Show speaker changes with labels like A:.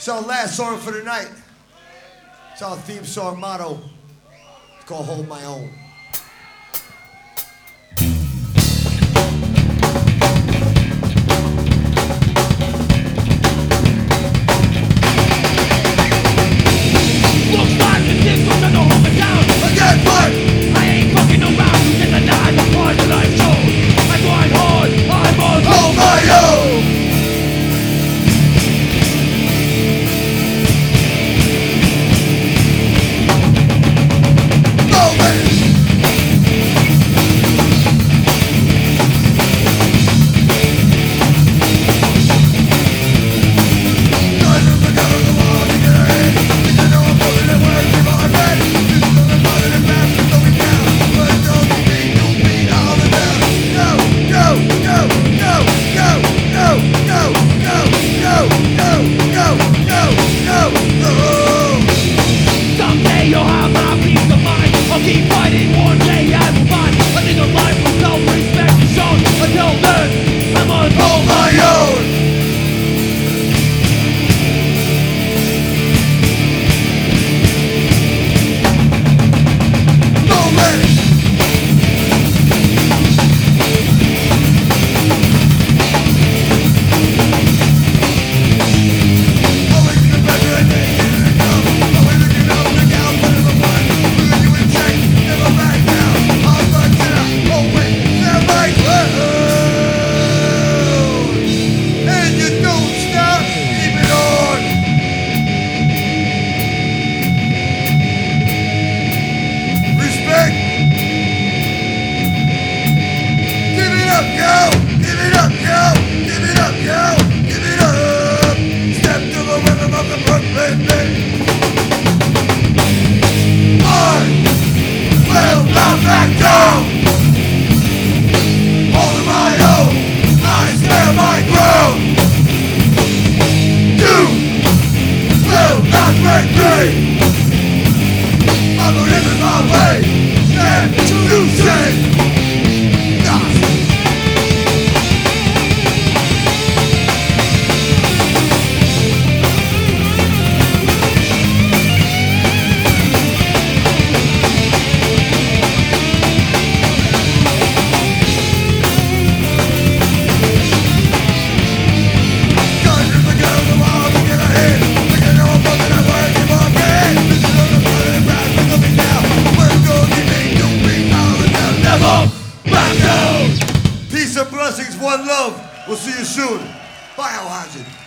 A: It's our last song for the night. It's our theme song motto. It's called Hold My Own.
B: Looks like the dick was gonna hold me down.
A: Again, what?
B: I ain't fucking around. You get the night before the life show. I grind hard, I'm on
A: Hold my own!
B: Someday you'll have my peace of mind. I'll keep fighting one day I will find a nigga life with self-respect is shown. Until then, I'm on
A: Hold my own! Back down! Holding my own, I stand my ground. You will not break me. I'm living my way, and you say, peace and blessings, one love. We'll see you soon. Biohazard.